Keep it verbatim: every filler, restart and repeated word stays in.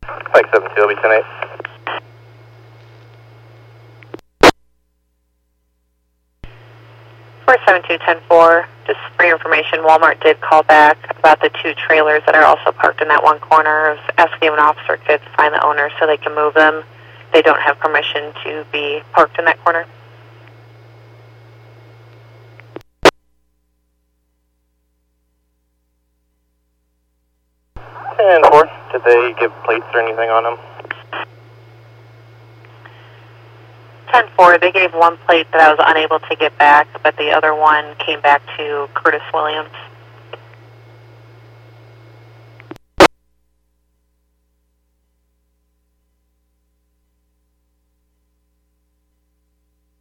Mike seven two, will be ten eight. four seven two, ten four, just for your information, Walmart did call back about the two trailers that are also parked in that one corner. I was asking if an officer could find the owner so they can move them. They don't have permission to be parked in that corner. ten four, did they give plates or anything on them? ten four, they gave one plate that I was unable to get back, but the other one came back to Curtis Williams.